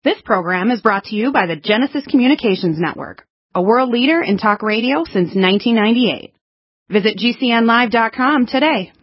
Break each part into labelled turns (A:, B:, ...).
A: This program is brought to you by the Genesis Communications Network, a world leader in talk radio since 1998. Visit GCNlive.com today.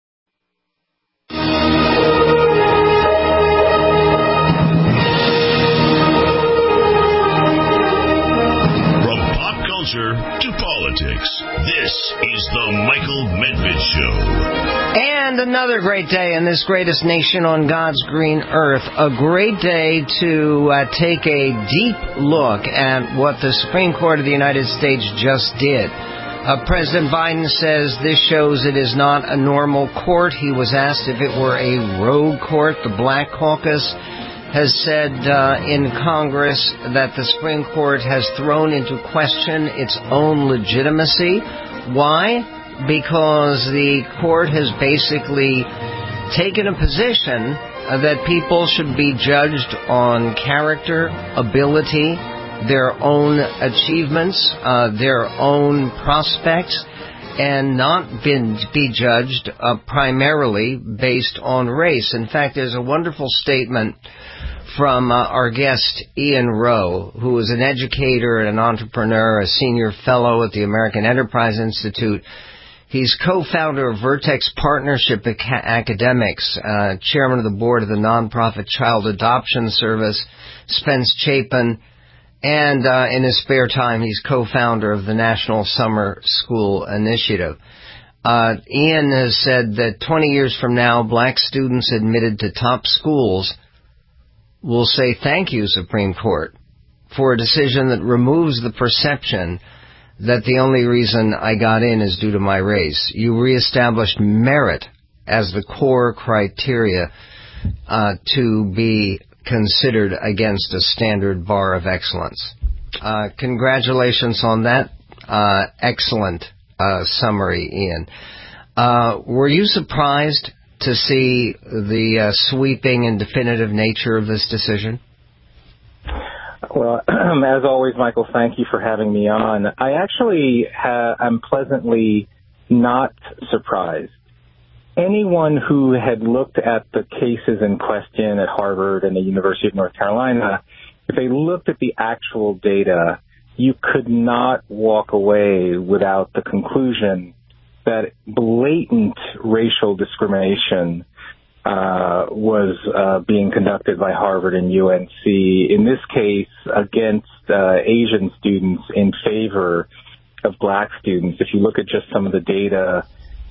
B: From pop culture to politics, this is the Michael Medved Show.
C: And another great day in this greatest nation on God's green earth. A great day to take a deep look at what the Supreme Court of the United States just did. President Biden says this shows it is not a normal court. He was asked if it were a rogue court. The Black Caucus has said in Congress that the Supreme Court has thrown into question its own legitimacy. Why? Because the court has basically taken a position that people should be judged on character, ability, their own achievements, their own prospects, and not be judged primarily based on race. In fact, there's a wonderful statement from our guest, Ian Rowe, who is an educator and an entrepreneur, a senior fellow at the American Enterprise Institute. He's co-founder of Vertex Partnership Academics, chairman of the board of the nonprofit Child Adoption Service, Spence Chapin, and in his spare time, he's co-founder of the National Summer School Initiative. Ian has said that 20 years from now, black students admitted to top schools will say, "Thank you, Supreme Court," for a decision that removes the perception that the only reason I got in is due to my race. You reestablished merit as the core criteria to be considered against a standard bar of excellence. Congratulations on that. Excellent summary, Ian. Were you surprised to see the sweeping and definitive nature of this decision?
D: Well, as always, Michael, thank you for having me on. I actually am pleasantly not surprised. Anyone who had looked at the cases in question at Harvard and the University of North Carolina, if they looked at the actual data, you could not walk away without the conclusion that blatant racial discrimination was being conducted by Harvard and UNC, in this case against Asian students in favor of black students. If you look at just some of the data,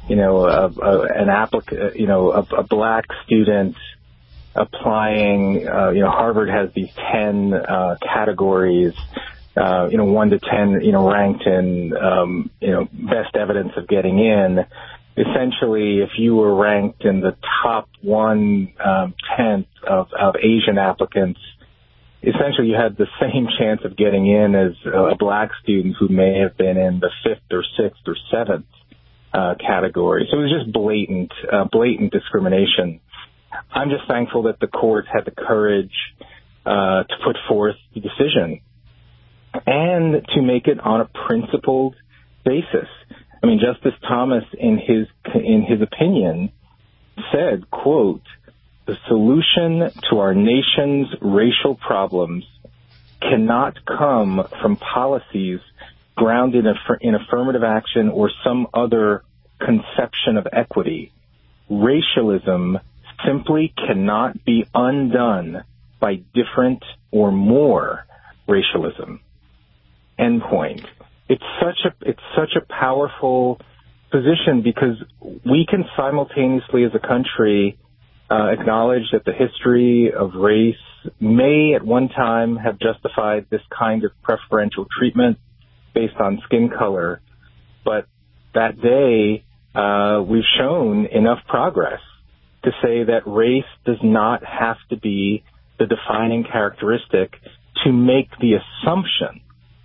D: a black student applying, Harvard has these 10 categories, 1 to 10, ranked in, best evidence of getting in. Essentially, if you were ranked in the top 1/10 of Asian applicants, essentially you had the same chance of getting in as a black student who may have been in the 5th or 6th or 7th category. So it was just blatant discrimination. I'm just thankful that the court had the courage to put forth the decision and to make it on a principled basis. I mean, Justice Thomas, in his opinion, said, quote, "The solution to our nation's racial problems cannot come from policies grounded in affirmative action or some other conception of equity. Racialism simply cannot be undone by different or more racialism." End point. It's such a powerful position because we can simultaneously as a country acknowledge that the history of race may at one time have justified this kind of preferential treatment based on skin color, but that day we've shown enough progress to say that race does not have to be the defining characteristic to make the assumption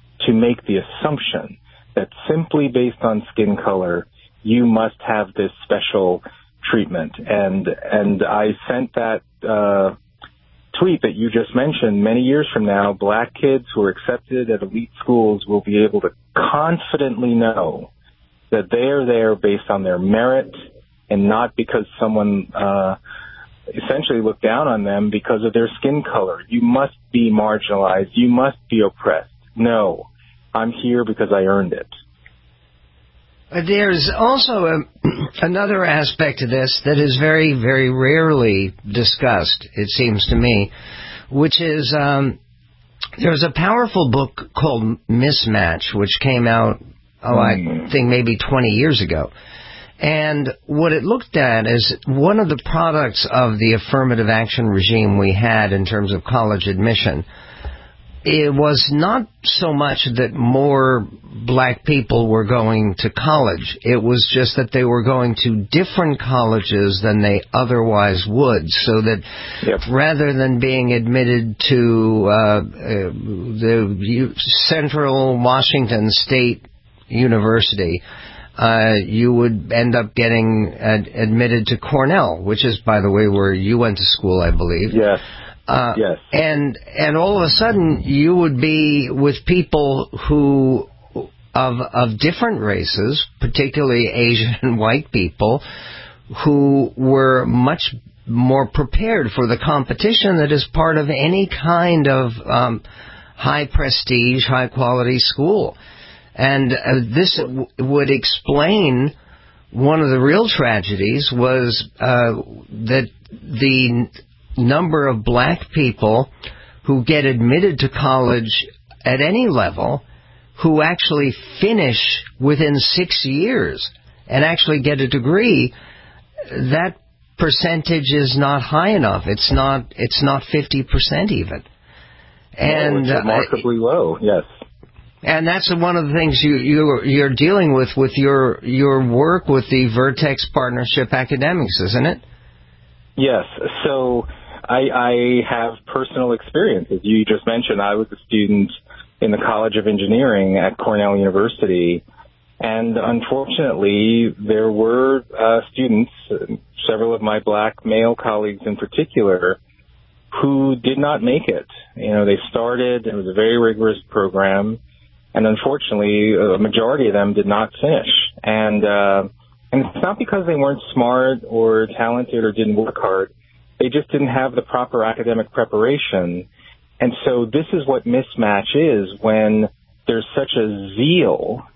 D: that simply based on skin color, you must have this special treatment. And I sent that tweet that you just mentioned. Many years from now, black kids who are accepted at elite schools will be able to confidently know that they are there based on their merit and not because someone essentially look down on them because of their skin color. You must be marginalized. You must be oppressed. No, I'm here because I earned it.
C: There's also another aspect to this that is very, very rarely discussed, it seems to me, which is there's a powerful book called Mismatch, which came out, I think maybe 20 years ago. And what it looked at is one of the products of the affirmative action regime we had in terms of college admission. It was not so much that more black people were going to college. It was just that they were going to different colleges than they otherwise would, so that rather than being admitted to the Central Washington State University, you would end up getting admitted to Cornell, which is, by the way, where you went to school, I believe.
D: Yes. Yes.
C: And all of a sudden you would be with people who of different races, particularly Asian and white people, who were much more prepared for the competition that is part of any kind of high prestige, high quality school. And this would explain one of the real tragedies was that the number of black people who get admitted to college at any level who actually finish within 6 years and actually get a degree, that percentage is not high enough. It's not 50% even. And
D: it's remarkably low, yes.
C: And that's one of the things you're dealing with your work with the Vertex Partnership Academics, isn't it?
D: Yes. So I have personal experience. As you just mentioned, I was a student in the College of Engineering at Cornell University, and unfortunately, there were students, several of my black male colleagues in particular, who did not make it. You know, they started, it was a very rigorous program, and unfortunately, a majority of them did not finish. And it's not because they weren't smart or talented or didn't work hard. They just didn't have the proper academic preparation. And so this is what mismatch is, when there's such a zeal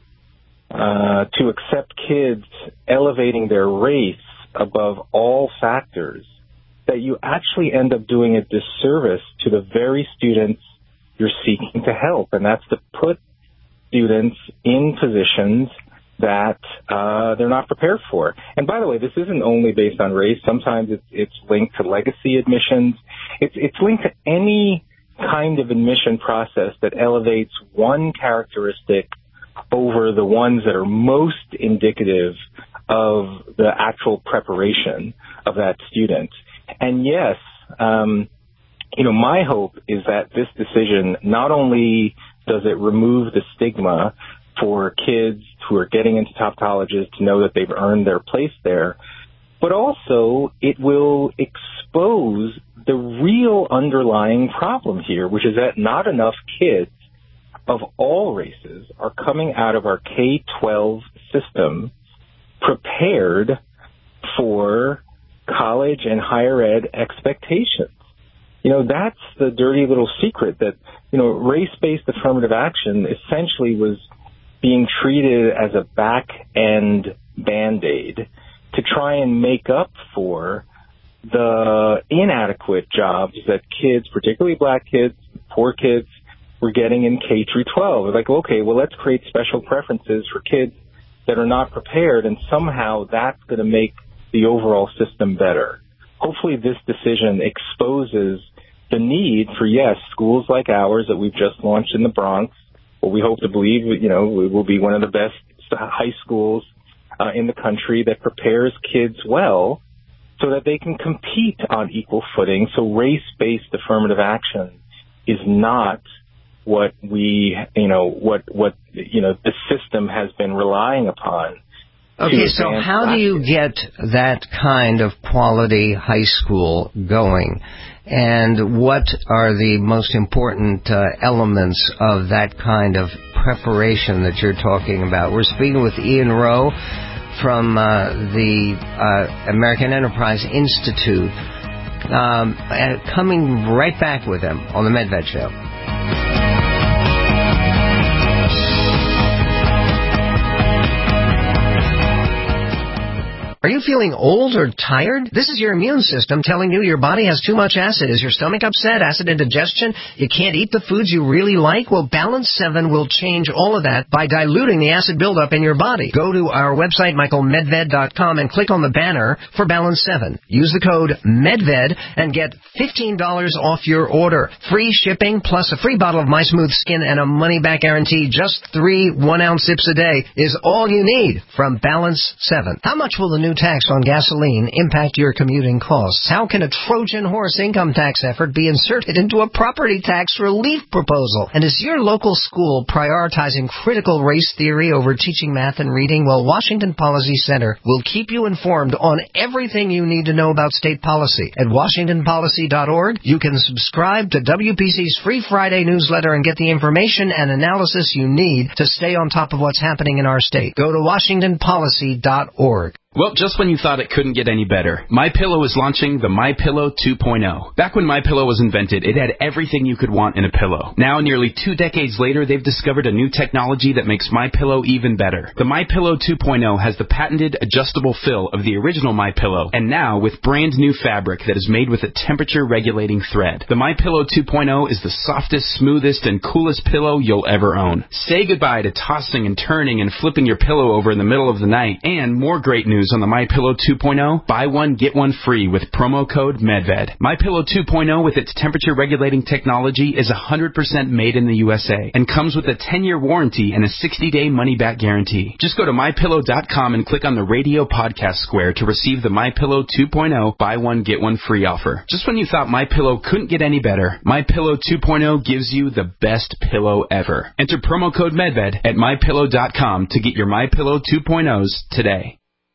D: to accept kids elevating their race above all factors, that you actually end up doing a disservice to the very students you're seeking to help. And that's to put students in positions that they're not prepared for. And by the way, this isn't only based on race. Sometimes it's linked to legacy admissions. It's linked to any kind of admission process that elevates one characteristic over the ones that are most indicative of the actual preparation of that student. And yes, my hope is that this decision, not only does it remove the stigma for kids who are getting into top colleges to know that they've earned their place there, but also it will expose the real underlying problem here, which is that not enough kids of all races are coming out of our K-12 system prepared for college and higher ed expectations. That's the dirty little secret that, race-based affirmative action essentially was being treated as a back-end Band-Aid to try and make up for the inadequate jobs that kids, particularly black kids, poor kids, were getting in K through 12. It's like, okay, well, let's create special preferences for kids that are not prepared, and somehow that's going to make the overall system better. Hopefully this decision exposes the need for, yes, schools like ours that we've just launched in the Bronx, what we hope to believe, we will be one of the best high schools in the country that prepares kids well so that they can compete on equal footing. So race-based affirmative action is not what the system has been relying upon.
C: Okay, so how do you get that kind of quality high school going? And what are the most important elements of that kind of preparation that you're talking about? We're speaking with Ian Rowe from the American Enterprise Institute. Coming right back with him on the Medved Show. Are you feeling old or tired? This is your immune system telling you your body has too much acid. Is your stomach upset? Acid indigestion? You can't eat the foods you really like? Well, Balance 7 will change all of that by diluting the acid buildup in your body. Go to our website, michaelmedved.com, and click on the banner for Balance 7. Use the code MEDVED and get $15 off your order. Free shipping plus a free bottle of My Smooth Skin and a money-back guarantee. Just 3 1-ounce sips a day is all you need from Balance 7. How much will the new tax on gasoline impact your commuting costs? How can a Trojan horse income tax effort be inserted into a property tax relief proposal? And is your local school prioritizing critical race theory over teaching math and reading? Well, Washington Policy Center will keep you informed on everything you need to know about state policy. At WashingtonPolicy.org, you can subscribe to WPC's free Friday newsletter and get the information and analysis you need to stay on top of what's happening in our state. Go to WashingtonPolicy.org.
E: Well, just when you thought it couldn't get any better, MyPillow is launching the MyPillow 2.0. Back when MyPillow was invented, it had everything you could want in a pillow. Now, nearly 2 decades later, they've discovered a new technology that makes MyPillow even better. The MyPillow 2.0 has the patented adjustable fill of the original MyPillow, and now with brand new fabric that is made with a temperature-regulating thread. The MyPillow 2.0 is the softest, smoothest, and coolest pillow you'll ever own. Say goodbye to tossing and turning and flipping your pillow over in the middle of the night. And more great news on the MyPillow 2.0, buy one, get one free with promo code MEDVED. MyPillow 2.0 with its temperature-regulating technology is 100% made in the USA and comes with a 10-year warranty and a 60-day money-back guarantee. Just go to MyPillow.com and click on the radio podcast square to receive the MyPillow 2.0 buy one, get one free offer. Just when you thought MyPillow couldn't get any better, MyPillow 2.0 gives you the best pillow ever. Enter promo code MEDVED at MyPillow.com to get your MyPillow 2.0s today.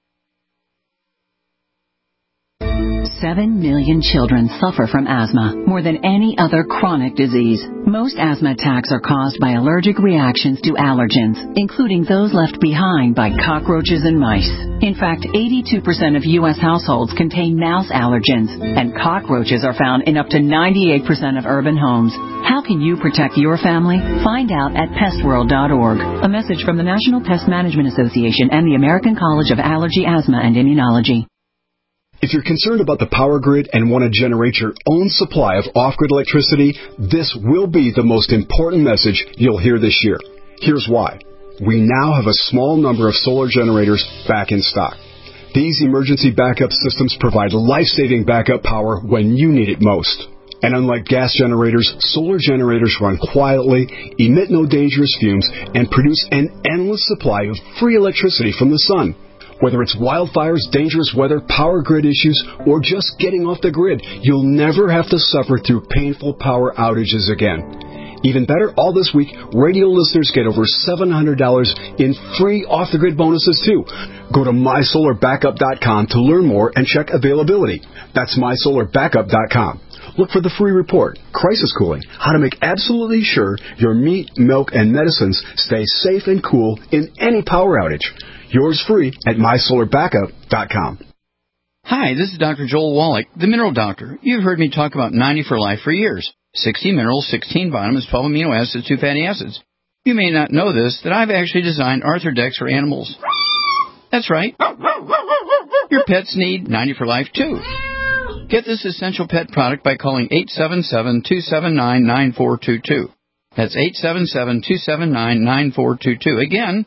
F: 7 million children suffer from asthma, more than any other chronic disease. Most asthma attacks are caused by allergic reactions to allergens, including those left behind by cockroaches and mice. In fact, 82% of U.S. households contain mouse allergens, and cockroaches are found in up to 98% of urban homes. How can you protect your family? Find out at pestworld.org. A message from the National Pest Management Association and the American College of Allergy, Asthma, and Immunology.
G: If you're concerned about the power grid and want to generate your own supply of off-grid electricity, this will be the most important message you'll hear this year. Here's why. We now have a small number of solar generators back in stock. These emergency backup systems provide life-saving backup power when you need it most. And unlike gas generators, solar generators run quietly, emit no dangerous fumes, and produce an endless supply of free electricity from the sun. Whether it's wildfires, dangerous weather, power grid issues, or just getting off the grid, you'll never have to suffer through painful power outages again. Even better, all this week, radio listeners get over $700 in free off-the-grid bonuses, too. Go to MySolarBackup.com to learn more and check availability. That's MySolarBackup.com. Look for the free report, Crisis Cooling, how to make absolutely sure your meat, milk, and medicines stay safe and cool in any power outage. Yours free at MySolarBackup.com.
H: Hi, this is Dr. Joel Wallach, the Mineral Doctor. You've heard me talk about 90 for Life for years. 60 minerals, 16 vitamins, 12 amino acids, 2 fatty acids. You may not know this, that I've actually designed Arthrodex for animals. That's right. Your pets need 90 for Life, too. Get this essential pet product by calling 877-279-9422. That's 877-279-9422. Again,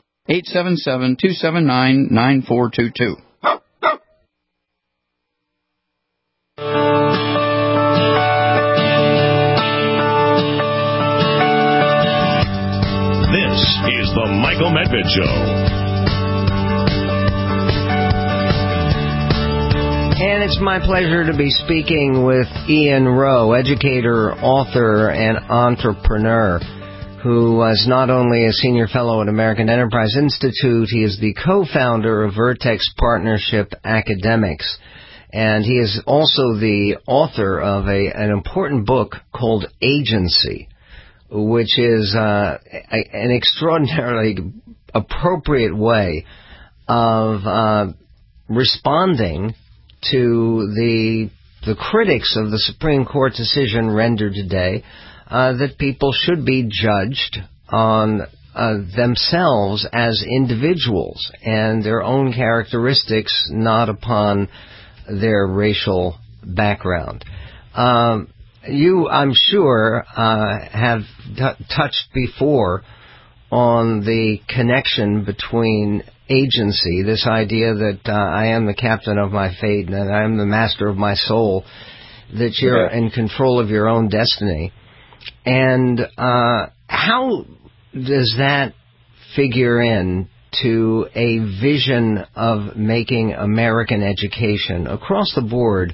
H: 877-279-9422.
B: This is the Michael Medved Show.
C: And it's my pleasure to be speaking with Ian Rowe, educator, author, and entrepreneur, who is not only a senior fellow at American Enterprise Institute, he is the co-founder of Vertex Partnership Academics. And he is also the author of an important book called Agency, which is an extraordinarily appropriate way of responding to the the critics of the Supreme Court decision rendered today, that people should be judged on themselves as individuals and their own characteristics, not upon their racial background. You, I'm sure, have touched before on the connection between agency, this idea that I am the captain of my fate and I am the master of my soul, that you're in control of your own destiny. And how does that figure in to a vision of making American education across the board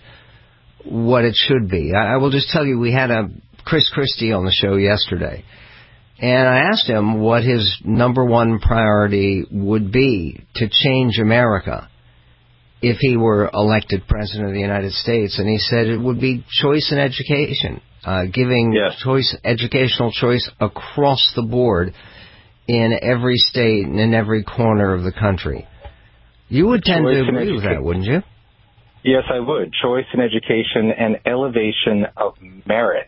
C: what it should be? I will just tell you, we had Chris Christie on the show yesterday, and I asked him what his number one priority would be to change America if he were elected President of the United States, and he said it would be choice in education, giving educational choice across the board in every state and in every corner of the country. You would tend to agree with that, wouldn't you?
D: Yes, I would. Choice in education and elevation of merit.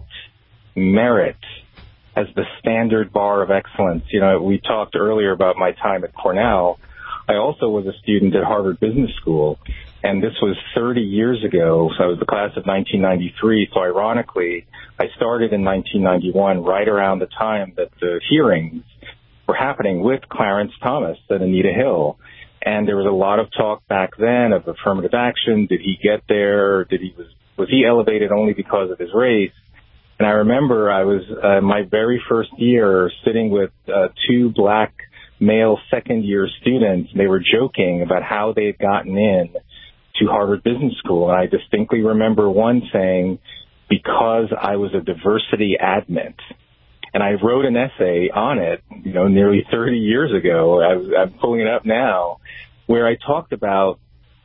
D: Merit as the standard bar of excellence. You know, we talked earlier about my time at Cornell. I also was a student at Harvard Business School, and this was 30 years ago. So I was the class of 1993. So ironically, I started in 1991, right around the time that the hearings were happening with Clarence Thomas and Anita Hill. And there was a lot of talk back then of affirmative action. Did he get there? Was he elevated only because of his race? And I remember I was my very first year sitting with two black male second-year students. They were joking about how they had gotten in to Harvard Business School. And I distinctly remember one saying, because I was a diversity admit. And I wrote an essay on it, nearly 30 years ago. I'm pulling it up now, where I talked about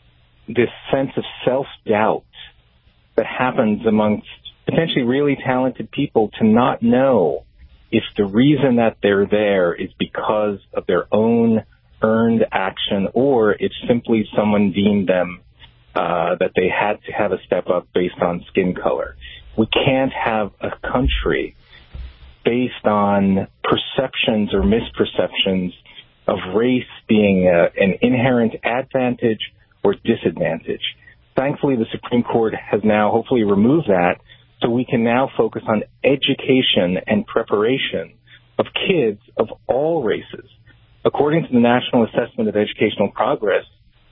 D: this sense of self-doubt that happens amongst potentially really talented people to not know if the reason that they're there is because of their own earned action or if simply someone deemed them that they had to have a step up based on skin color. We can't have a country based on perceptions or misperceptions of race being an inherent advantage or disadvantage. Thankfully, the Supreme Court has now hopefully removed that, so we can now focus on education and preparation of kids of all races. According to the National Assessment of Educational Progress,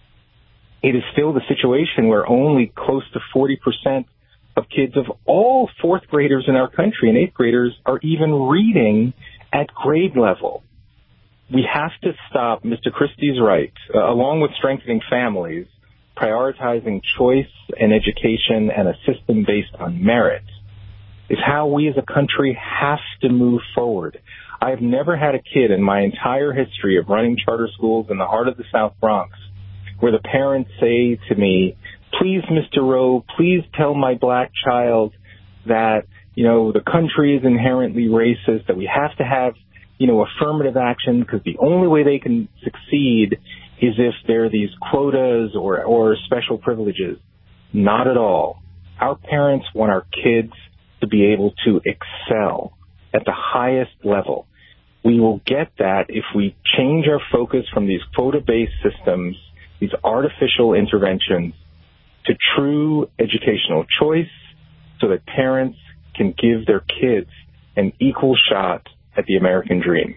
D: it is still the situation where only close to 40% of kids of all fourth graders in our country and eighth graders are even reading at grade level. We have to stop. Mr. Christie's right. Along with strengthening families, prioritizing choice and education and a system based on merit is how we as a country have to move forward. I've never had a kid in my entire history of running charter schools in the heart of the South Bronx where the parents say to me, please, Mr. Rowe, please tell my black child that, the country is inherently racist, that we have to have, affirmative action because the only way they can succeed is if there are these quotas or special privileges. Not at all. Our parents want our kids to be able to excel at the highest level. We will get that if we change our focus from these quota-based systems, these artificial interventions, to true educational choice so that parents can give their kids an equal shot at the American dream.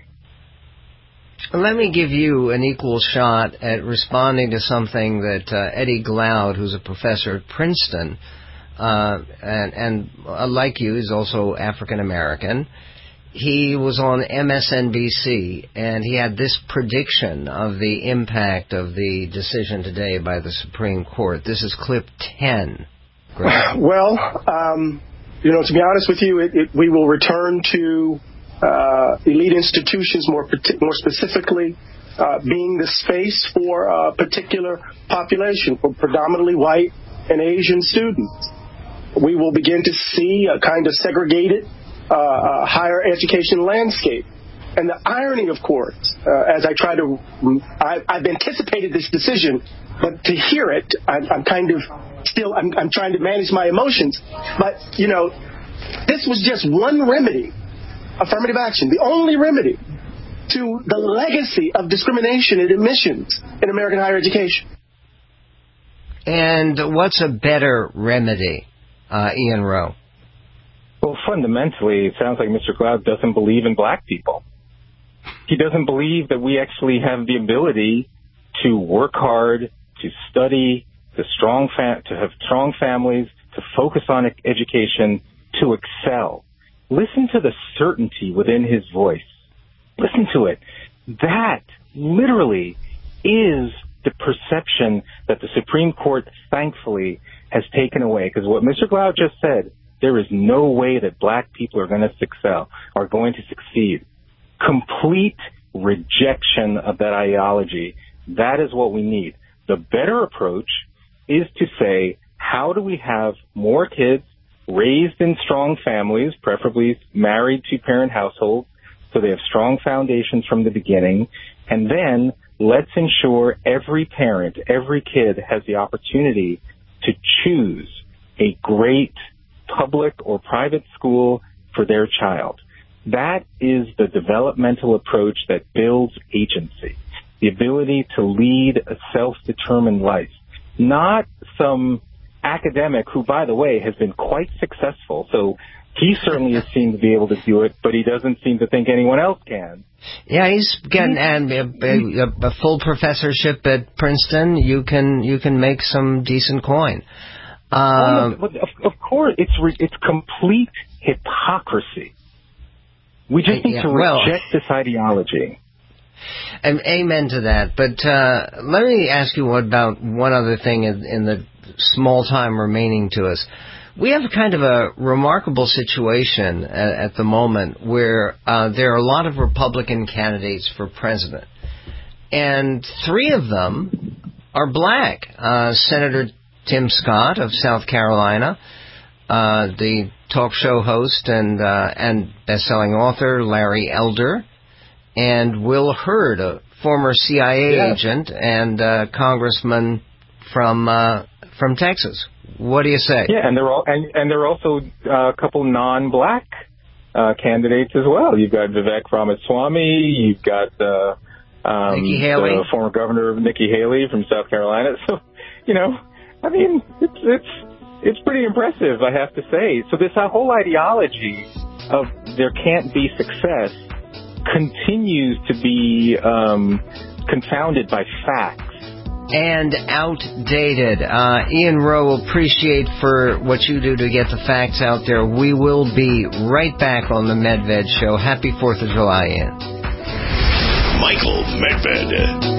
C: Let me give you an equal shot at responding to something that Eddie Glaude, who's a professor at Princeton, and like you, is also African-American. He was on MSNBC, and he had this prediction of the impact of the decision today by the Supreme Court. This is clip 10.
I: Well, to be honest with you, we will return to elite institutions, more specifically being the space for a particular population, for predominantly white and Asian students. We will begin to see a kind of segregated higher education landscape And the irony, of course, as I try to, I've anticipated this decision, but to hear it, I'm kind of still, I'm trying to manage my emotions. But, you know, this was just one remedy, affirmative action, the only remedy to the legacy of discrimination in admissions in American higher education.
C: And what's a better remedy, Ian Rowe?
D: Well, fundamentally, it sounds like Mr. Cloud doesn't believe in black people. He doesn't believe that we actually have the ability to work hard, to study, to have strong families, to focus on education, to excel. Listen to the certainty within his voice. Listen to it. That literally is the perception that the Supreme Court, thankfully, has taken away. Because what Mr. Cloud just said, there is no way that black people are going to succeed. Complete rejection of that ideology. That is what we need. The better approach is to say, how do we have more kids raised in strong families, preferably married to parent households, so they have strong foundations from the beginning, and then let's ensure every parent, every kid has the opportunity to choose a great public or private school for their child. That is the developmental approach that builds agency, the ability to lead a self-determined life, not some academic who, by the way, has been quite successful. So he certainly has seemed to be able to do it, but he doesn't seem to think anyone else can.
C: Yeah, he's getting a full professorship at Princeton. You can make some decent coin.
D: Of course, it's complete hypocrisy. We just need to reject this ideology.
C: And amen to that. But let me ask you about one other thing in the small time remaining to us. We have kind of a remarkable situation at the moment where there are a lot of Republican candidates for president. And 3 of them are black. Senator Tim Scott of South Carolina, the talk show host and best-selling author Larry Elder, and Will Hurd, a former CIA agent and congressman from Texas. What do you say?
D: Yeah, and there are also a couple non-black candidates as well. You've got Vivek Ramaswamy. You've got
C: Nikki Haley,
D: the former governor Nikki Haley from South Carolina. So, you know, I mean, it's pretty impressive, I have to say. So this whole ideology of there can't be success continues to be confounded by facts.
C: And outdated. Ian Rowe, appreciate for what you do to get the facts out there. We will be right back on the Medved Show. Happy 4th of July, Ian.
B: Michael Medved.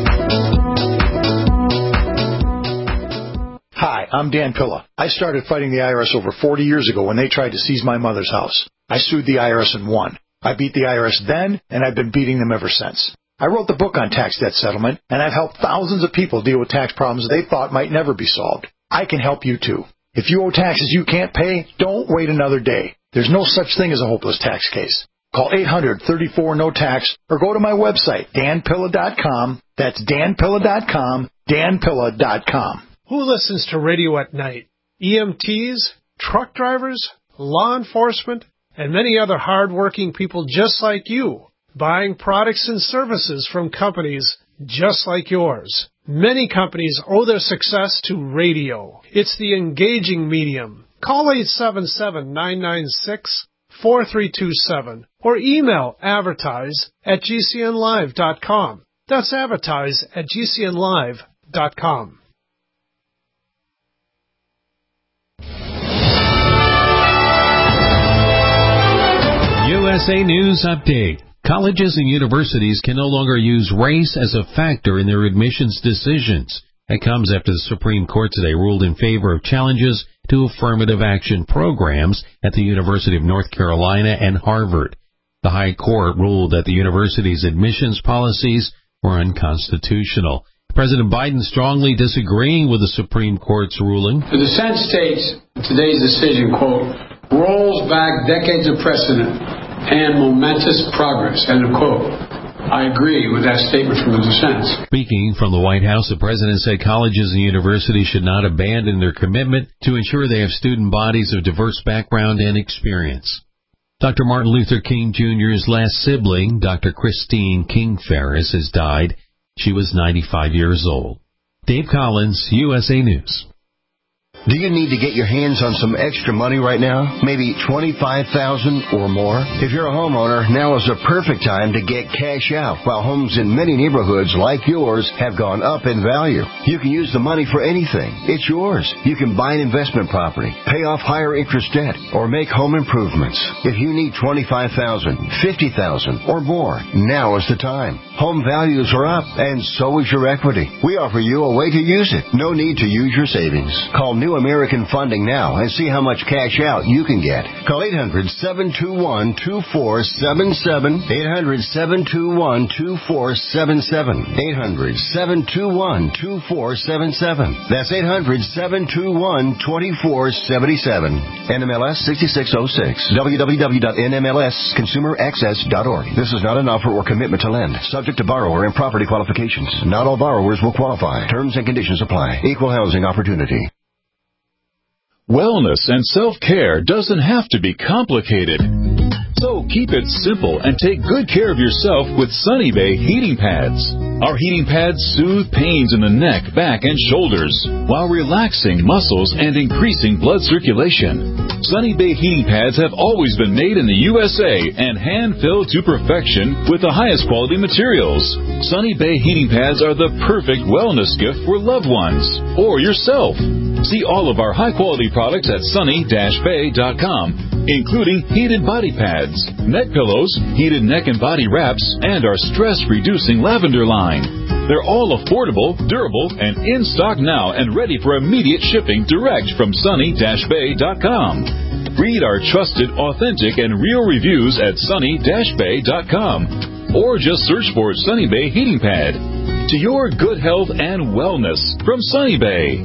J: Hi, I'm Dan Pilla. I started fighting the IRS over 40 years ago when they tried to seize my mother's house. I sued the IRS and won. I beat the IRS then, and I've been beating them ever since. I wrote the book on tax debt settlement, and I've helped thousands of people deal with tax problems they thought might never be solved. I can help you, too. If you owe taxes you can't pay, don't wait another day. There's no such thing as a hopeless tax case. Call 800-34-NO-TAX or go to my website, danpilla.com. That's danpilla.com, danpilla.com.
K: Who listens to radio at night? EMTs, truck drivers, law enforcement, and many other hard-working people just like you, buying products and services from companies just like yours. Many companies owe their success to radio. It's the engaging medium. Call 877-996-4327 or email advertise@gcnlive.com. That's advertise@gcnlive.com.
L: USA News Update. Colleges and universities can no longer use race as a factor in their admissions decisions. That comes after the Supreme Court today ruled in favor of challenges to affirmative action programs at the University of North Carolina and Harvard. The High Court ruled that the university's admissions policies were unconstitutional. President Biden strongly disagreeing with the Supreme Court's ruling.
M: The dissent states today's decision, quote, rolls back decades of precedent and momentous progress, end of quote. I agree with that statement from the dissent.
L: Speaking from the White House, the president said colleges and universities should not abandon their commitment to ensure they have student bodies of diverse background and experience. Dr. Martin Luther King Jr.'s last sibling, Dr. Christine King Ferris, has died. She was 95 years old. Dave Collins, USA News.
N: Do you need to get your hands on some extra money right now? Maybe $25,000 or more? If you're a homeowner, now is the perfect time to get cash out while homes in many neighborhoods like yours have gone up in value. You can use the money for anything. It's yours. You can buy an investment property, pay off higher interest debt, or make home improvements. If you need $25,000, $50,000 or more, now is the time. Home values are up and so is your equity. We offer you a way to use it. No need to use your savings. Call New American Funding now and see how much cash out you can get. Call 800-721-2477. 800-721-2477. 800-721-2477. That's 800-721-2477. NMLS 6606. www.nmlsconsumeraccess.org. This is not an offer or commitment to lend. Subject to borrower and property qualifications. Not all borrowers will qualify. Terms and conditions apply. Equal housing opportunity.
O: Wellness and self-care doesn't have to be complicated. So keep it simple and take good care of yourself with Sunny Bay heating pads. Our heating pads soothe pains in the neck, back, and shoulders while relaxing muscles and increasing blood circulation. Sunny Bay heating pads have always been made in the USA and hand-filled to perfection with the highest quality materials. Sunny Bay heating pads are the perfect wellness gift for loved ones or yourself. See all of our high-quality products at sunny-bay.com, including heated body pads, neck pillows, heated neck and body wraps, and our stress-reducing lavender line. They're all affordable, durable, and in stock now and ready for immediate shipping direct from sunny-bay.com. Read our trusted, authentic, and real reviews at sunny-bay.com or just search for Sunny Bay Heating Pad. To your good health and wellness from Sunny Bay.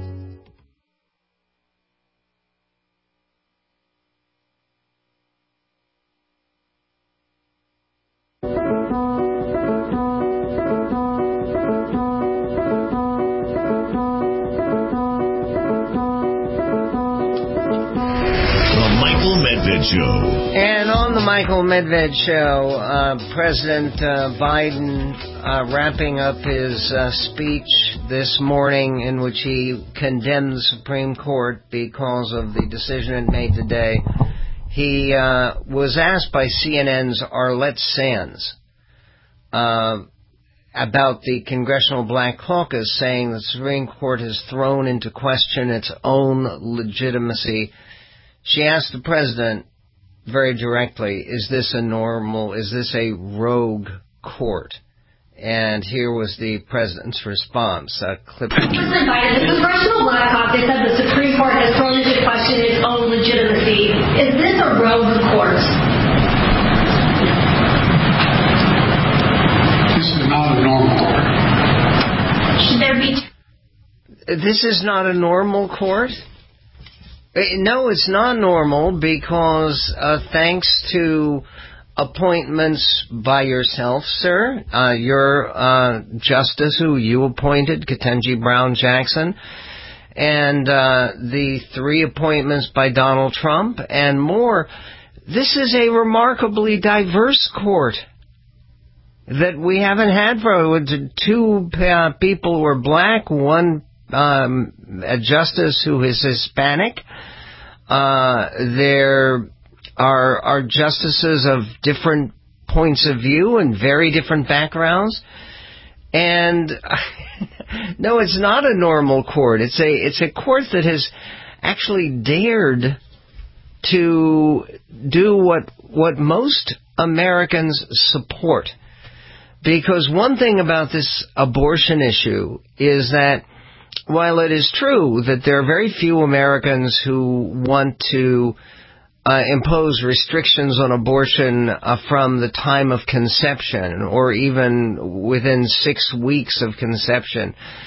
C: And on the Michael Medved Show, President Biden wrapping up his speech this morning in which he condemned the Supreme Court because of the decision it made today. He was asked by CNN's Arlette Sands about the Congressional Black Caucus, saying the Supreme Court has thrown into question its own legitimacy. She asked the president very directly, is this a rogue court? And here was the president's response. Clip.
P: President Biden, the Congressional Black Caucus said the Supreme Court has thrown into question its own legitimacy. Is this a rogue court?
M: This is not a normal court.
P: Should there be...
C: This is not a normal court? No, it's not normal because thanks to appointments by yourself, sir, your justice who you appointed, Ketanji Brown Jackson, and the 3 appointments by Donald Trump and more, this is a remarkably diverse court that we haven't had for 2 people who are black, 1 a justice who is Hispanic. There are justices of different points of view and very different backgrounds. And no, it's not a normal court. It's a court that has actually dared to do what most Americans support. Because one thing about this abortion issue is that while it is true that there are very few Americans who want to impose restrictions on abortion from the time of conception or even within 6 weeks of conception,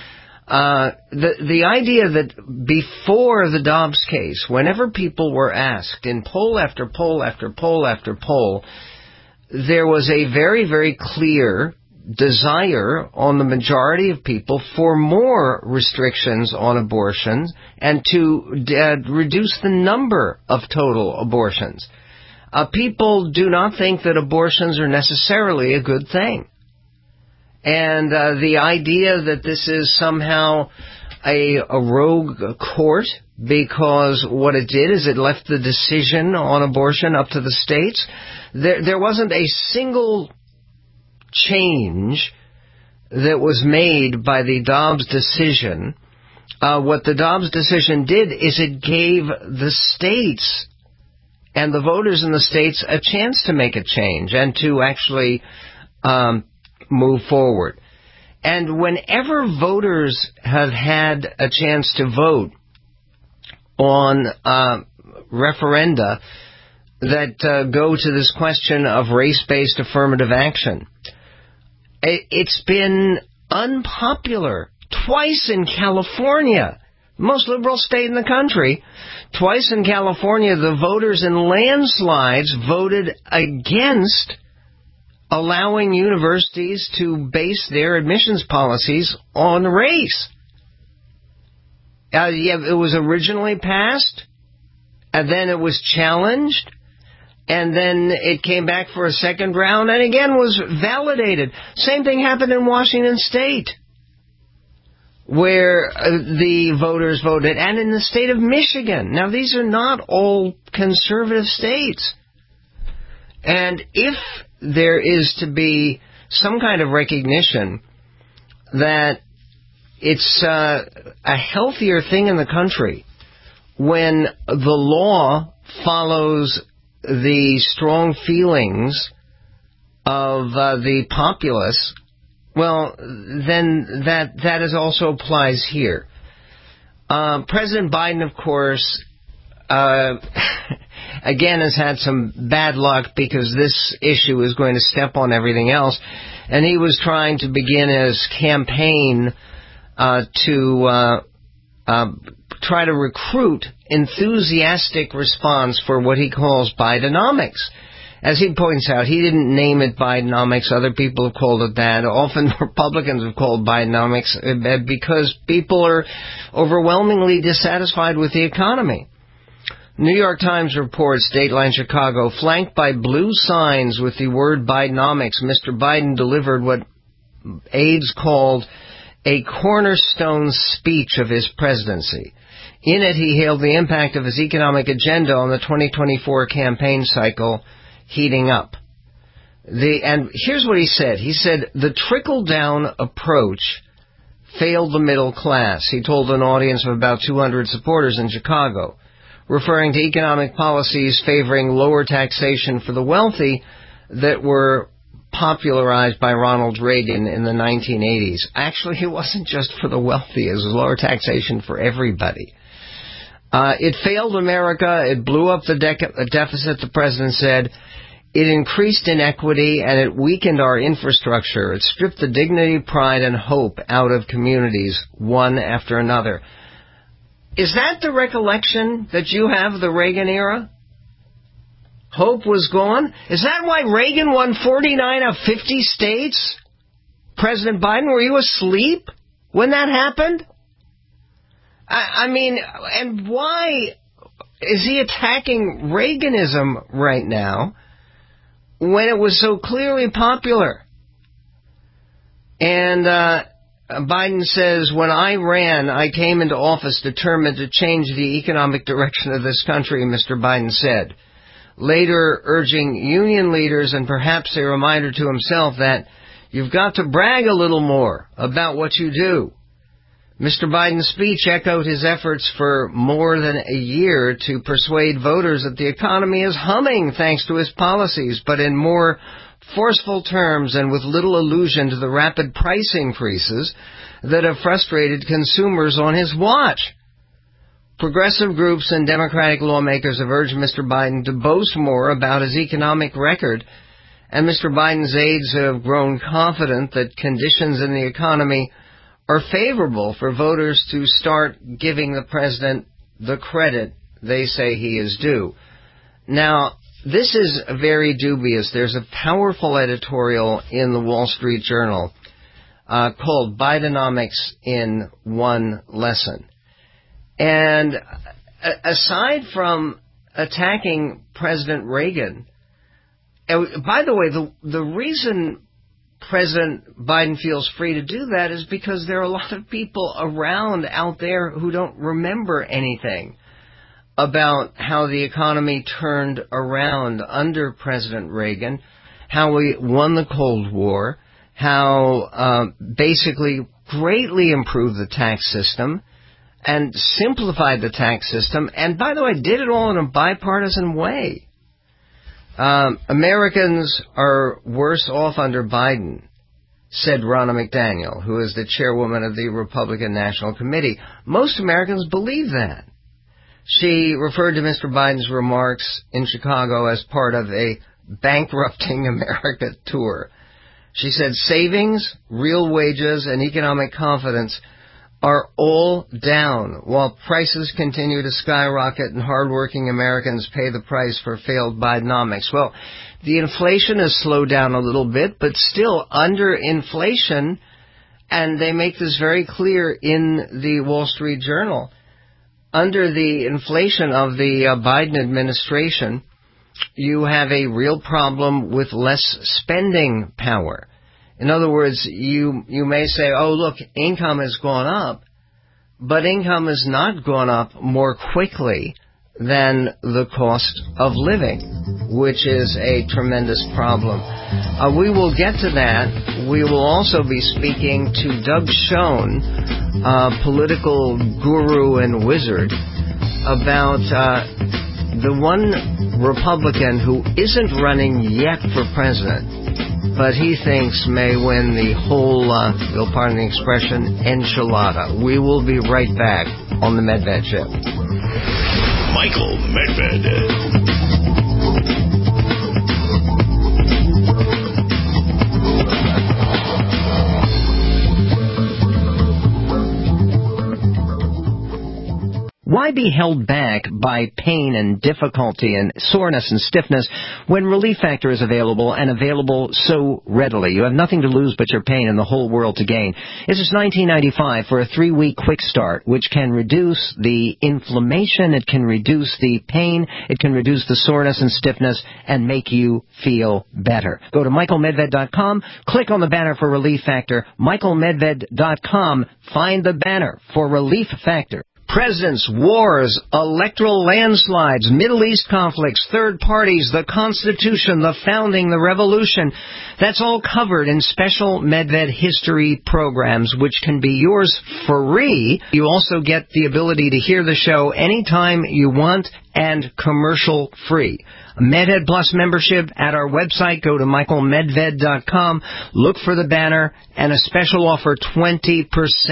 C: The idea that before the Dobbs case, whenever people were asked in poll after poll after poll after poll, there was a very, very clear desire on the majority of people for more restrictions on abortions and to reduce the number of total abortions. People do not think that abortions are necessarily a good thing. And the idea that this is somehow a rogue court because what it did is it left the decision on abortion up to the states. There wasn't a single change that was made by the Dobbs decision. What the Dobbs decision did is it gave the states and the voters in the states a chance to make a change and to actually move forward. And whenever voters have had a chance to vote on referenda that go to this question of race-based affirmative action, it's been unpopular. Twice in California, the most liberal state in the country, twice in California, the voters in landslides voted against allowing universities to base their admissions policies on race. It was originally passed, and then it was challenged, and then it came back for a second round, and again was validated. Same thing happened in Washington State, where the voters voted, and in the state of Michigan. Now, these are not all conservative states. And if there is to be some kind of recognition that it's a healthier thing in the country when the law follows the strong feelings of the populace, well, then that is also applies here. President Biden, of course, again, has had some bad luck because this issue is going to step on everything else. And he was trying to begin his campaign to try to recruit enthusiastic response for what he calls Bidenomics. As he points out, he didn't name it Bidenomics. Other people have called it that. Often Republicans have called Bidenomics because people are overwhelmingly dissatisfied with the economy. New York Times reports, Dateline Chicago, flanked by blue signs with the word Bidenomics, Mr. Biden delivered what aides called a cornerstone speech of his presidency. In it, he hailed the impact of his economic agenda on the 2024 campaign cycle heating up. And here's what he said. He said, the trickle-down approach failed the middle class. He told an audience of about 200 supporters in Chicago, referring to economic policies favoring lower taxation for the wealthy that were popularized by Ronald Reagan in the 1980s. Actually, it wasn't just for the wealthy. It was lower taxation for everybody. It failed America. It blew up the deficit, the president said. It increased inequity, and it weakened our infrastructure. It stripped the dignity, pride, and hope out of communities, one after another. Is that the recollection that you have of the Reagan era? Hope was gone? Is that why Reagan won 49 of 50 states? President Biden, were you asleep when that happened? I mean, and why is he attacking Reaganism right now when it was so clearly popular? And Biden says, when I ran, I came into office determined to change the economic direction of this country, Mr. Biden said. Later urging union leaders and perhaps a reminder to himself that you've got to brag a little more about what you do. Mr. Biden's speech echoed his efforts for more than a year to persuade voters that the economy is humming thanks to his policies, but in more forceful terms and with little allusion to the rapid price increases that have frustrated consumers on his watch. Progressive groups and Democratic lawmakers have urged Mr. Biden to boast more about his economic record, and Mr. Biden's aides have grown confident that conditions in the economy are favorable for voters to start giving the president the credit they say he is due. Now, this is very dubious. There's a powerful editorial in the Wall Street Journal called Bidenomics in One Lesson. And aside from attacking President Reagan, by the way, the reason President Biden feels free to do that is because there are a lot of people around out there who don't remember anything about how the economy turned around under President Reagan, how we won the Cold War, how basically greatly improved the tax system and simplified the tax system, and by the way, did it all in a bipartisan way. Americans are worse off under Biden, said Ronna McDaniel, who is the chairwoman of the Republican National Committee. Most Americans believe that. She referred to Mr. Biden's remarks in Chicago as part of a bankrupting America tour. She said savings, real wages, and economic confidence are all down, while prices continue to skyrocket and hardworking Americans pay the price for failed Bidenomics. Well, the inflation has slowed down a little bit, but still under inflation, and they make this very clear in the Wall Street Journal. Under the inflation of the Biden administration, you have a real problem with less spending power. In other words, you may say, oh, look, income has gone up, but income has not gone up more quickly than the cost of living, which is a tremendous problem. We will get to that. We will also be speaking to Doug Schoen, political guru and wizard, about the one Republican who isn't running yet for president, but he thinks may win the whole, you'll pardon the expression, enchilada. We will be right back on the Medved Show.
B: Michael Medved.
C: Why be held back by pain and difficulty and soreness and stiffness when Relief Factor is available and available so readily? You have nothing to lose but your pain and the whole world to gain. This is $19.95 for a 3-week quick start, which can reduce the inflammation, it can reduce the pain, it can reduce the soreness and stiffness, and make you feel better. Go to michaelmedved.com, click on the banner for Relief Factor, michaelmedved.com, find the banner for Relief Factor. Presidents, wars, electoral landslides, Middle East conflicts, third parties, the Constitution, the founding, the revolution. That's all covered in special Medved history programs, which can be yours for free. You also get the ability to hear the show anytime you want and commercial free. Medved Plus membership at our website. Go to michaelmedved.com. Look for the banner and a special offer, 20%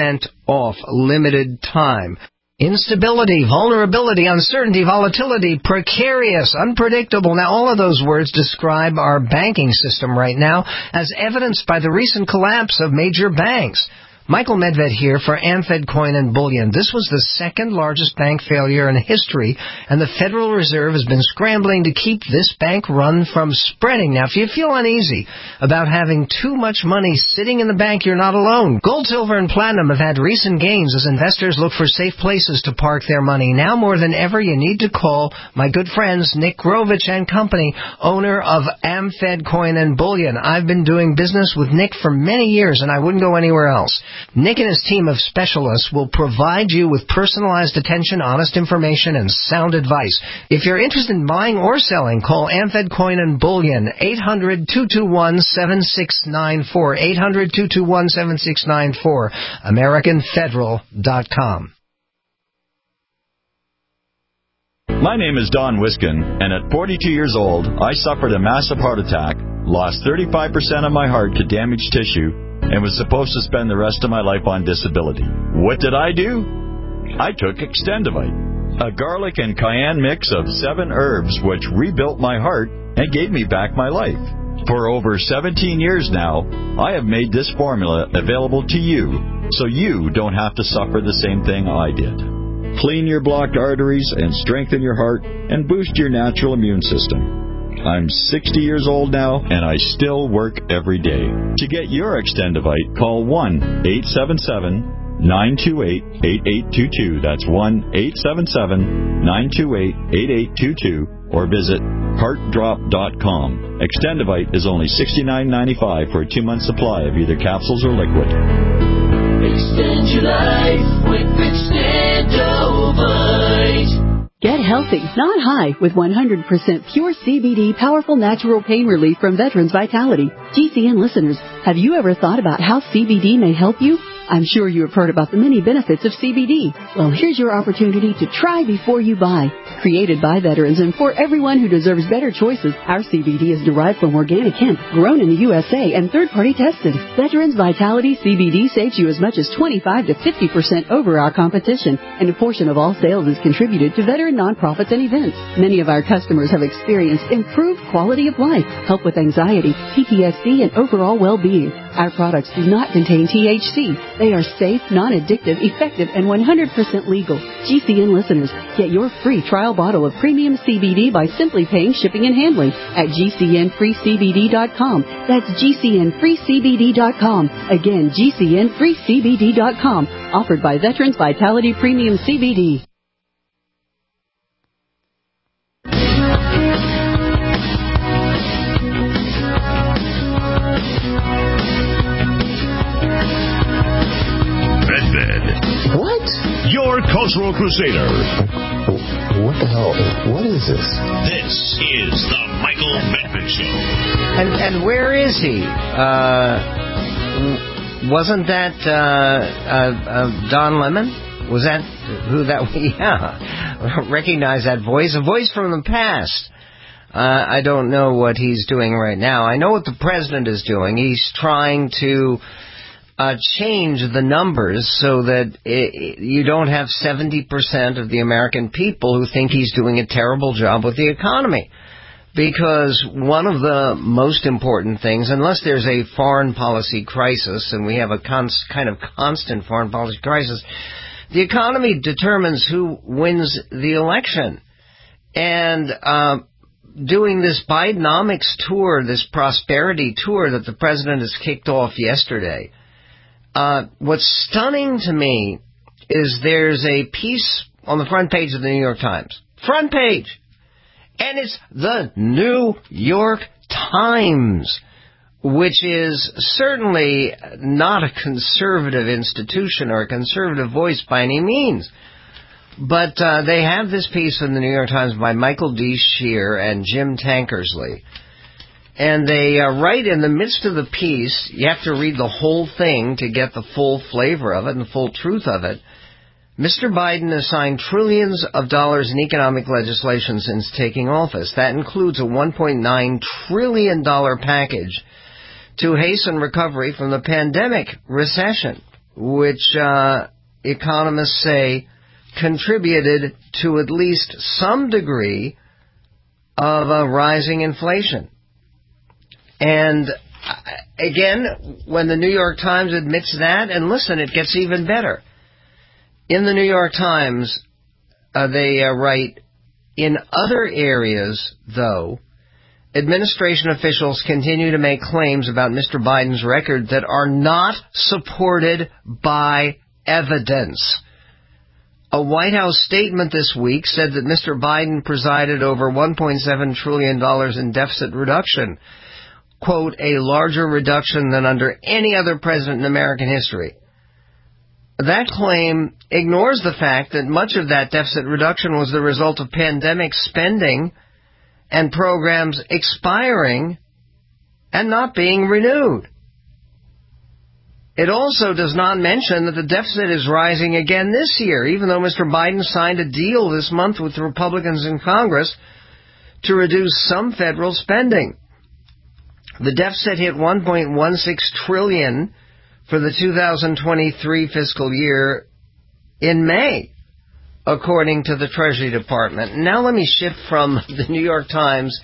C: off, limited time. Instability, vulnerability, uncertainty, volatility, precarious, unpredictable. Now, all of those words describe our banking system right now, as evidenced by the recent collapse of major banks. Michael Medved here for AmFed Coin and Bullion. This was the second largest bank failure in history, and the Federal Reserve has been scrambling to keep this bank run from spreading. Now, if you feel uneasy about having too much money sitting in the bank, you're not alone. Gold, silver, and platinum have had recent gains as investors look for safe places to park their money. Now more than ever, you need to call my good friends Nick Grovich and Company, owner of AmFed Coin and Bullion. I've been doing business with Nick for many years, and I wouldn't go anywhere else. Nick and his team of specialists will provide you with personalized attention, honest information, and sound advice. If you're interested in buying or selling, call AmFed Coin and Bullion, 800-221-7694, 800-221-7694, AmericanFederal.com.
Q: My name is Don Wiskin, and at 42 years old, I suffered a massive heart attack, lost 35% of my heart to damaged tissue, and was supposed to spend the rest of my life on disability. What did I do? I took Extendivite, a garlic and cayenne mix of 7 herbs which rebuilt my heart and gave me back my life. For over 17 years now, I have made this formula available to you so you don't have to suffer the same thing I did. Clean your blocked arteries and strengthen your heart and boost your natural immune system. I'm 60 years old now, and I still work every day. To get your Extendivite, call 1-877-928-8822. That's 1-877-928-8822. Or visit heartdrop.com. Extendivite is only $69.95 for a 2-month supply of either capsules or liquid.
R: Extend your life with Extendivite.
S: Get healthy, not high, with 100% pure CBD powerful natural pain relief from Veterans Vitality. GCN listeners, have you ever thought about how CBD may help you? I'm sure you have heard about the many benefits of CBD. Well, here's your opportunity to try before you buy. Created by veterans and for everyone who deserves better choices, our CBD is derived from organic hemp, grown in the USA, and third-party tested. Veterans Vitality CBD saves you as much as 25 to 50% over our competition, and a portion of all sales is contributed to veteran nonprofits and events. Many of our customers have experienced improved quality of life, help with anxiety, PTSD, and overall well-being. Our products do not contain THC. They are safe, non-addictive, effective, and 100% legal. GCN listeners, get your free trial bottle of premium CBD by simply paying shipping and handling at GCNFreeCBD.com. That's GCNFreeCBD.com. Again, GCNFreeCBD.com. Offered by Veterans Vitality Premium CBD.
B: What? Your cultural crusader.
T: What the hell? What is this?
B: This is the Michael Medved Show.
C: And where is he? Wasn't that Don Lemon? Was that who that was? Yeah. Recognize that voice? A voice from the past. I don't know what he's doing right now. I know what the president is doing. He's trying to change the numbers so that you don't have 70% of the American people who think he's doing a terrible job with the economy. Because one of the most important things, unless there's a foreign policy crisis, and we have a kind of constant foreign policy crisis, the economy determines who wins the election. And doing this Bidenomics tour, this prosperity tour that the president has kicked off yesterday, what's stunning to me is there's a piece on the front page of the New York Times. Front page! And it's the New York Times, which is certainly not a conservative institution or a conservative voice by any means. But they have this piece in the New York Times by Michael D. Shear and Jim Tankersley. And they write in the midst of the piece, you have to read the whole thing to get the full flavor of it and the full truth of it. Mr. Biden has signed trillions of dollars in economic legislation since taking office. That includes a $1.9 trillion package to hasten recovery from the pandemic recession, which economists say contributed to at least some degree of a rising inflation. And again, when the New York Times admits that, and listen, it gets even better. In the New York Times, they write, in other areas, though, administration officials continue to make claims about Mr. Biden's record that are not supported by evidence. A White House statement this week said that Mr. Biden presided over $1.7 trillion in deficit reduction. Quote, a larger reduction than under any other president in American history. That claim ignores the fact that much of that deficit reduction was the result of pandemic spending and programs expiring and not being renewed. It also does not mention that the deficit is rising again this year, even though Mr. Biden signed a deal this month with the Republicans in Congress to reduce some federal spending. The deficit hit $1.16 trillion for the 2023 fiscal year in May, according to the Treasury Department. Now let me shift from the New York Times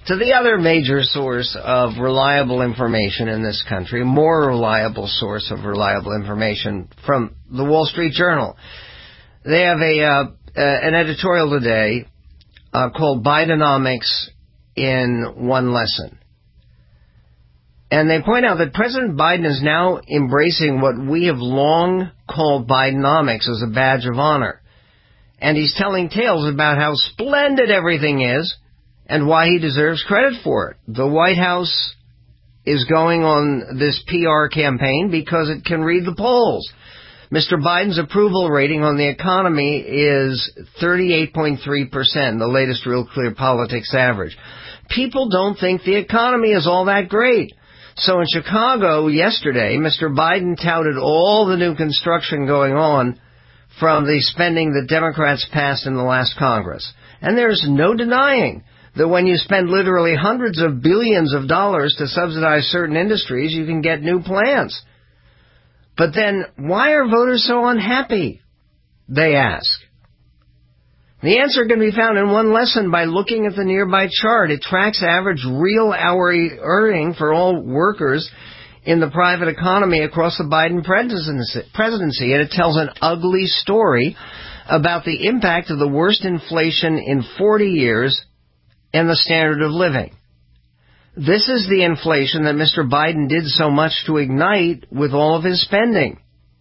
C: to the other major source of reliable information in this country, a more reliable source of reliable information, from the Wall Street Journal. They have an editorial today called Bidenomics in One Lesson. And they point out that President Biden is now embracing what we have long called Bidenomics as a badge of honor. And he's telling tales about how splendid everything is and why he deserves credit for it. The White House is going on this PR campaign because it can read the polls. Mr. Biden's approval rating on the economy is 38.3%, the latest Real Clear Politics average. People don't think the economy is all that great. So in Chicago yesterday, Mr. Biden touted all the new construction going on from the spending that Democrats passed in the last Congress. And there's no denying that when you spend literally hundreds of billions of dollars to subsidize certain industries, you can get new plants. But then, why are voters so unhappy? They ask. The answer can be found in one lesson by looking at the nearby chart. It tracks average real hourly earning for all workers in the private economy across the Biden presidency, and it tells an ugly story about the impact of the worst inflation in 40 years and the standard of living. This is the inflation that Mr. Biden did so much to ignite with all of his spending.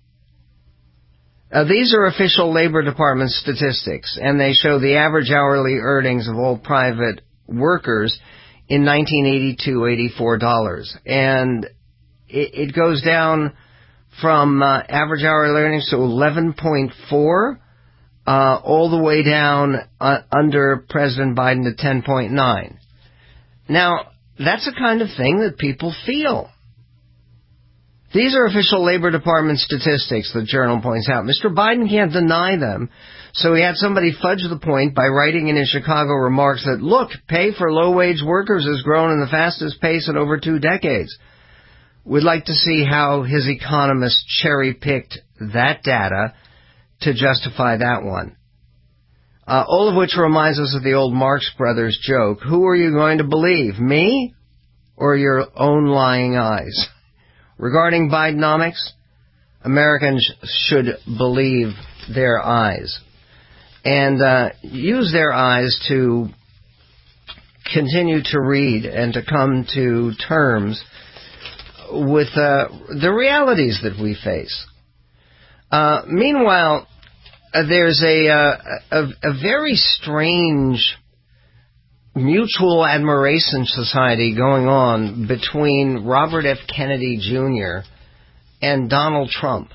C: These are official Labor Department statistics, and they show the average hourly earnings of all private workers in 1982, $84. And it goes down from average hourly earnings to 11.4, all the way down under President Biden to 10.9. Now, that's the kind of thing that people feel. These are official Labor Department statistics, the Journal points out. Mr. Biden can't deny them, so he had somebody fudge the point by writing in his Chicago remarks that, look, pay for low-wage workers has grown in the fastest pace in over 2 decades. We'd like to see how his economists cherry-picked that data to justify that one. All of which reminds us of the old Marx Brothers joke, who are you going to believe, me or your own lying eyes? Regarding Bidenomics, Americans should believe their eyes and use their eyes to continue to read and to come to terms with the realities that we face. Meanwhile, there's a very strange mutual admiration society going on between Robert F. Kennedy Jr. and Donald Trump.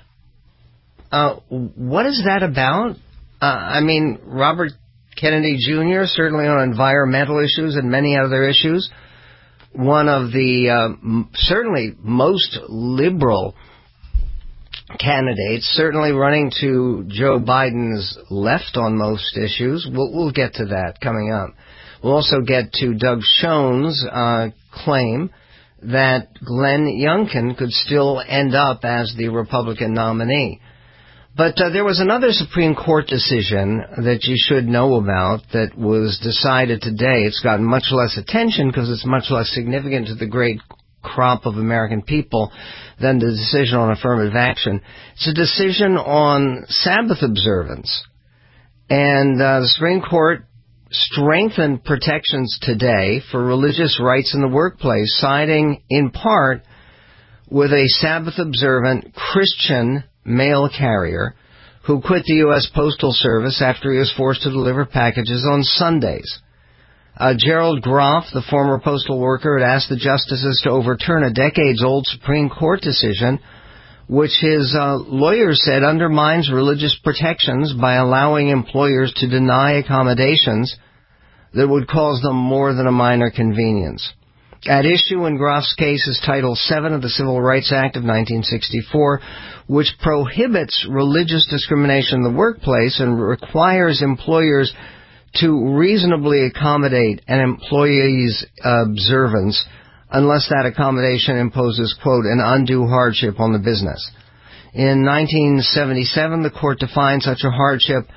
C: What is that about? I mean, Robert Kennedy Jr., certainly on environmental issues and many other issues, one of the certainly most liberal candidates, certainly running to Joe Biden's left on most issues. We'll get to that coming up. We'll also get to Doug Schoen's claim that Glenn Youngkin could still end up as the Republican nominee. But there was another Supreme Court decision that you should know about that was decided today. It's gotten much less attention because it's much less significant to the great crop of American people than the decision on affirmative action. It's a decision on Sabbath observance. And the Supreme Court strengthened protections today for religious rights in the workplace, siding in part with a Sabbath-observant Christian mail carrier who quit the U.S. Postal Service after he was forced to deliver packages on Sundays. Gerald Groff, the former postal worker, had asked the justices to overturn a decades-old Supreme Court decision which his lawyers said undermines religious protections by allowing employers to deny accommodations that would cause them more than a minor convenience. At issue in Groff's case is Title VII of the Civil Rights Act of 1964, which prohibits religious discrimination in the workplace and requires employers to reasonably accommodate an employee's observance unless that accommodation imposes, quote, an undue hardship on the business. In 1977, the court defined such a hardship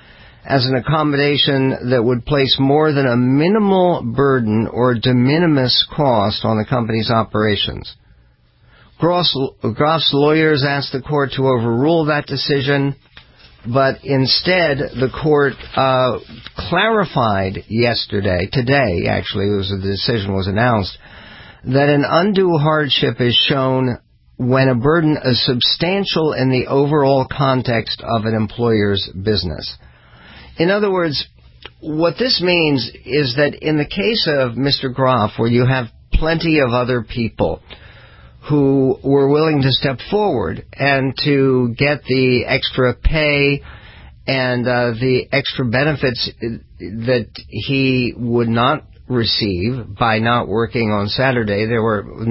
C: as an accommodation that would place more than a minimal burden or de minimis cost on the company's operations. Groff's lawyers asked the court to overrule that decision, but instead the court clarified today actually, the decision was announced, that an undue hardship is shown when a burden is substantial in the overall context of an employer's business. In other words, what this means is that in the case of Mr. Groff, where you have plenty of other people who were willing to step forward and to get the extra pay and the extra benefits that he would not receive by not working on Sunday, there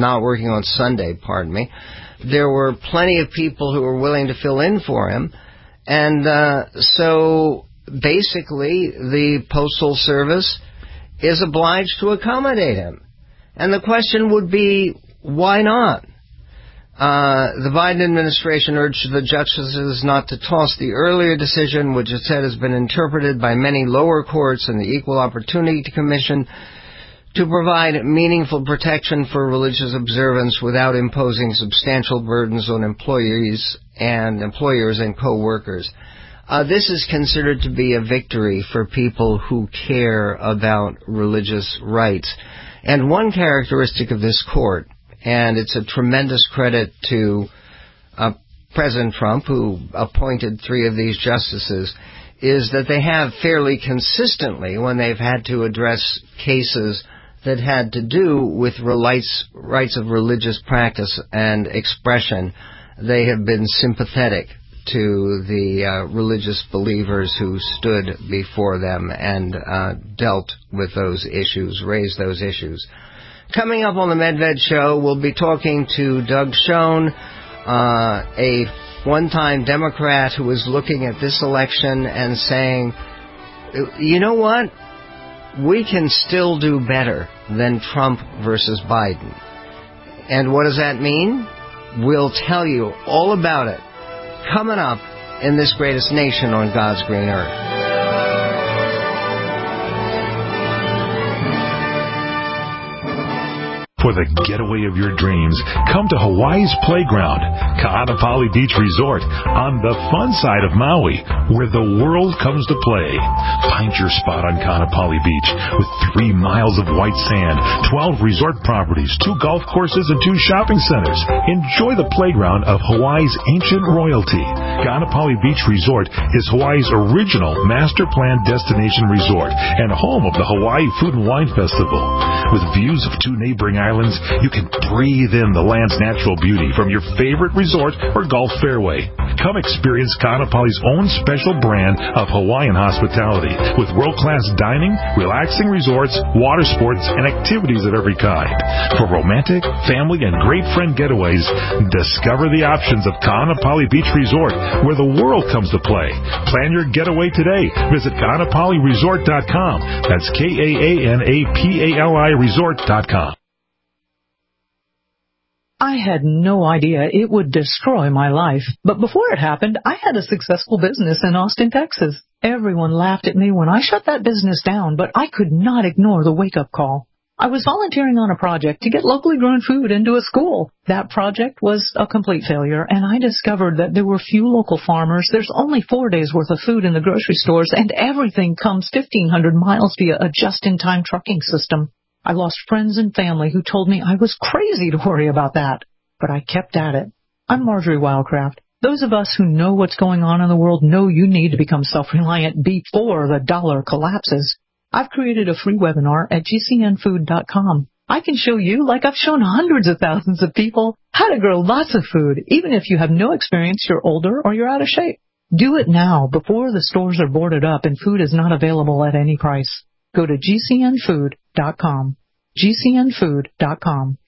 C: were plenty of people who were willing to fill in for him, and so basically the Postal Service is obliged to accommodate him. And the question would be, why not? The Biden administration urged the justices not to toss the earlier decision, which it said has been interpreted by many lower courts and the Equal Opportunity Commission, to provide meaningful protection for religious observance without imposing substantial burdens on employers and co-workers. This is considered to be a victory for people who care about religious rights. And one characteristic of this court, and it's a tremendous credit to President Trump, who appointed 3 of these justices, is that they have fairly consistently, when they've had to address cases that had to do with rights of religious practice and expression, they have been sympathetic to the religious believers who stood before them and dealt with those issues, raised those issues. Coming up on the Medved Show, we'll be talking to Doug Schoen, a one-time Democrat who is looking at this election and saying, you know what? We can still do better than Trump versus Biden. And what does that mean? We'll tell you all about it coming up in this greatest nation on God's green earth.
U: For the getaway of your dreams, come to Hawaii's Playground, Ka'anapali Beach Resort, on the fun side of Maui, where the world comes to play. Find your spot on Ka'anapali Beach with 3 miles of white sand, 12 resort properties, 2 golf courses, and 2 shopping centers. Enjoy the playground of Hawaii's ancient royalty. Ka'anapali Beach Resort is Hawaii's original master plan destination resort and home of the Hawaii Food and Wine Festival. With views of 2 neighboring islands, you can breathe in the land's natural beauty from your favorite resort or golf fairway. Come experience Ka'anapali's own special brand of Hawaiian hospitality with world-class dining, relaxing resorts, water sports, and activities of every kind. For romantic, family, and great friend getaways, discover the options of Ka'anapali Beach Resort, where the world comes to play. Plan your getaway today. Visit Ka'anapaliResort.com. That's KAANAPALI Resort.com.
V: I had no idea it would destroy my life. But before it happened, I had a successful business in Austin, Texas. Everyone laughed at me when I shut that business down, but I could not ignore the wake-up call. I was volunteering on a project to get locally grown food into a school. That project was a complete failure, and I discovered that there were few local farmers. There's only 4 days' worth of food in the grocery stores, and everything comes 1,500 miles via a just-in-time trucking system. I lost friends and family who told me I was crazy to worry about that. But I kept at it. I'm Marjorie Wildcraft. Those of us who know what's going on in the world know you need to become self-reliant before the dollar collapses. I've created a free webinar at GCNfood.com. I can show you, like I've shown hundreds of thousands of people, how to grow lots of food, even if you have no experience, you're older, or you're out of shape. Do it now before the stores are boarded up and food is not available at any price. Go to GCNfood.com. GCNfood.com.